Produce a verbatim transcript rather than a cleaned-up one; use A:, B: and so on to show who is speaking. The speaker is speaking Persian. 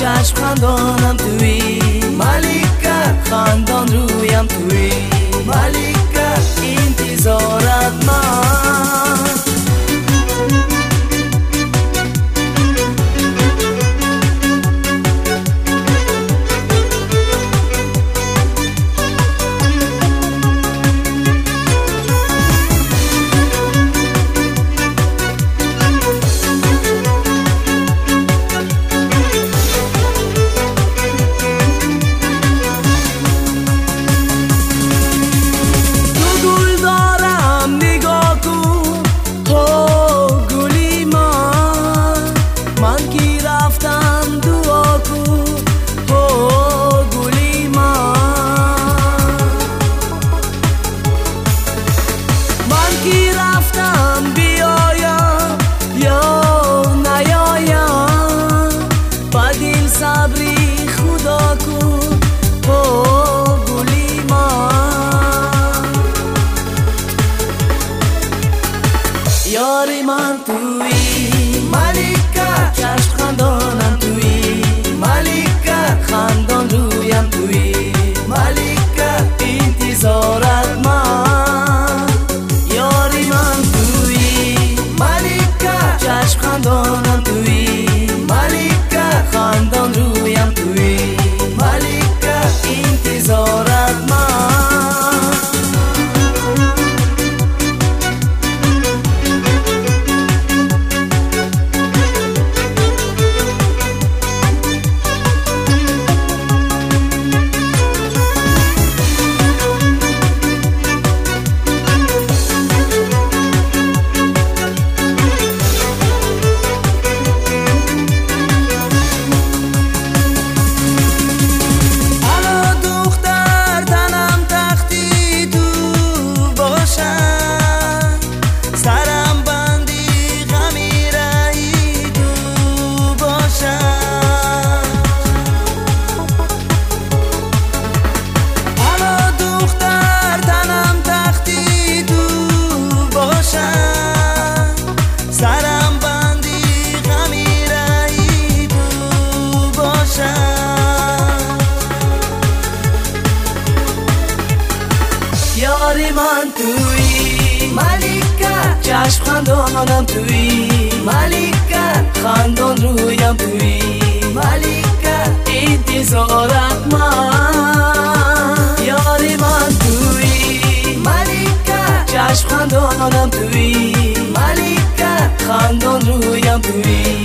A: چشم خندانم توی ملیکه، خندان رویم توی ملیکه، انتظارت من. یاری من توی ملیکه، چشم خندانم توی ملیکه، خندان رویم توی ملیکه، انتظارت من. یاری من توی ملیکه، چشم خندانم توی ملیکه، خندان رویم توی ملیکه، انتظارت من. یاری من توی ملیکه، چشم خندانم توی ملیکه، خندان رویم توی ملیکه، انتظارت من. یاری من توی ملیکه، چشم خندانم توی ملیکه، خندان رویم توی